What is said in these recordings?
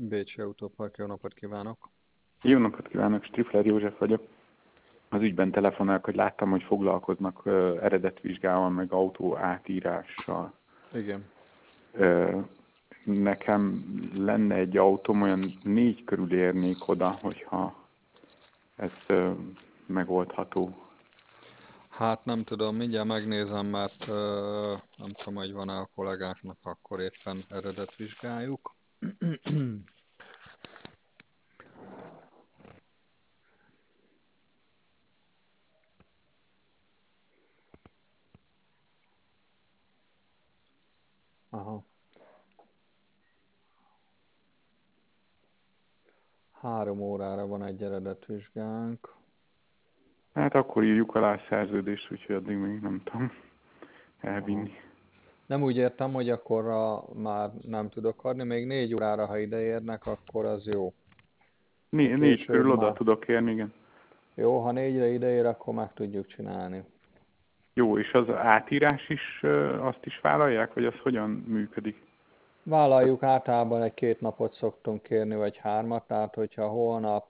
Bécsi Autópark, jó napot kívánok! Jó napot kívánok, Strifler József vagyok. Az ügyben telefonálok, hogy láttam, hogy foglalkoznak eredetvizsgával, meg autó átírással. Igen. Nekem lenne egy autóm, olyan 4 körül érnék oda, hogyha ez megoldható. Hát nem tudom, mindjárt megnézem, mert nem tudom, hogy van-e a kollégáknak, akkor éppen eredetvizsgáljuk. Aha. 3 órára van egy eredetvizsgánk. Hát akkor írjuk alá a szerződést, úgyhogy addig még nem tudom elvinni. Aha. Nem úgy értem, hogy akkorra már nem tudok adni, még 4 órára, ha ideérnek, akkor az jó. 4 Később körül oda már. tudok érni, igen. Jó, ha 4-re ideér, akkor meg tudjuk csinálni. Jó, és az átírás is, azt is vállalják, vagy az hogyan működik? Vállaljuk, általában egy 2 napot szoktunk kérni, vagy 3-at, tehát hogyha holnap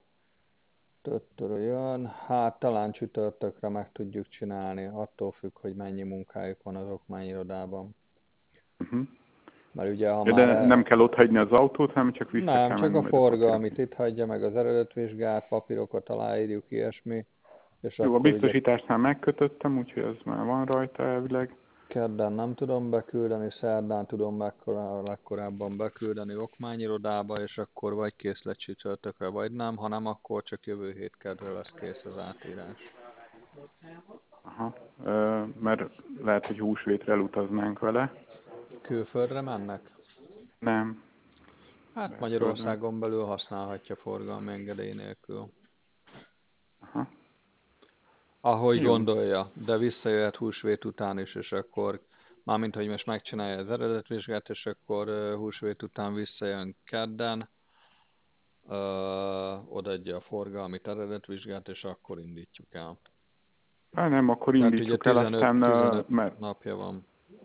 jön, hát talán csütörtökre meg tudjuk csinálni, attól függ, hogy mennyi munkájuk van az okmányirodában. Uh-huh. Mert ugye, ha De már... nem kell ott hagyni az autót, hanem csak vissza Nem, kell csak menni a majd a forgalmit papírokért. itt hagyja, meg az eredetvizsgát, papírokat aláírjuk, ilyesmi, és Jó, a akkor ugye biztosításnál megkötöttem, úgyhogy az már van rajta elvileg. kedden nem tudom beküldeni, szerdán tudom legkorábban beküldeni okmányirodába, és akkor vagy kész lett csütörtökre, vagy nem, ha nem, akkor csak jövő hét kedre lesz kész az átírás. Aha. Mert lehet, hogy húsvétre elutaznánk vele. Külföldre mennek? Nem. Hát Belföldre. Magyarországon belül használhatja forgalmi engedély nélkül. Aha. Ahogy Jó. gondolja, de visszajöhet húsvét után is, és akkor, mármint hogy most megcsinálja az eredetvizsgát, és akkor húsvét után visszajön kedden, odaadja a forgalmi eredetvizsgát, és akkor indítjuk el. Hát nem, akkor Tehát ugye indítsuk el, aztán, 15 mert, napja van.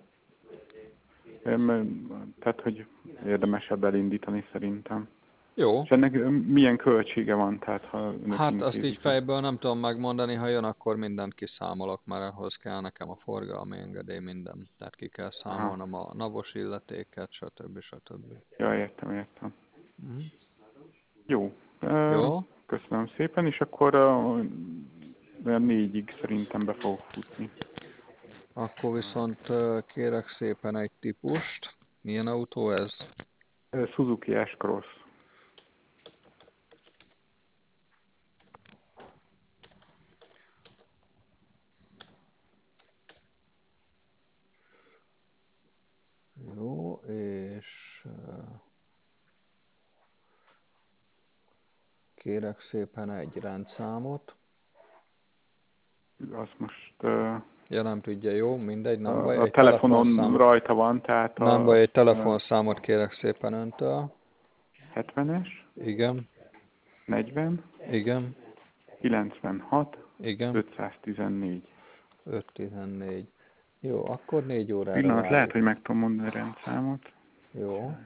mert, tehát, hogy érdemesebb elindítani szerintem. Jó, És ennek milyen költsége van, tehát ha önök hát azt így intézik el? fejből nem tudom megmondani, ha jön, akkor mindent kiszámolok, mert ahhoz kell nekem a forgalmi engedély, minden. Tehát ki kell Aha. számolnom a navos illetéket, stb. Stb. Ja, értem. Mhm. Jó. Jó, Köszönöm szépen, és akkor olyan 4-ig szerintem be fog futni. akkor viszont kérek szépen egy típust. Milyen autó ez? Suzuki S-Cross. Jó, és kérek szépen egy rendszámot. Az most Ja, nem tudja, jó, mindegy, nem baj, a egy telefonon telefonszámot. rajta van, tehát Nem baj, egy telefonszámot kérek szépen öntől. 70-es, Igen, 40, igen, 96, igen, 514. 514. Jó, akkor 4 órára Pillanat, lehet, várjuk. hogy meg tudom mondani a rendszámot. Jó.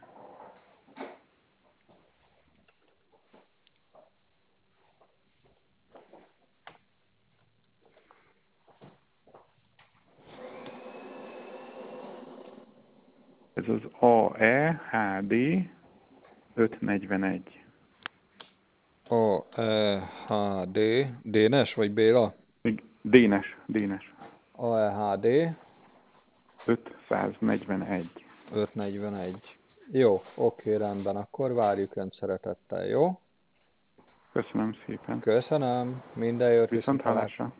Ez az AEHD 541. A, E, H, D. Dénes vagy Béla? Dénes. A, E, H, D. 541. 541. Jó, oké, rendben, akkor várjuk Önt szeretettel, jó? Köszönöm szépen. Köszönöm, minden jót, Viszont viszontlátásra. hallásra.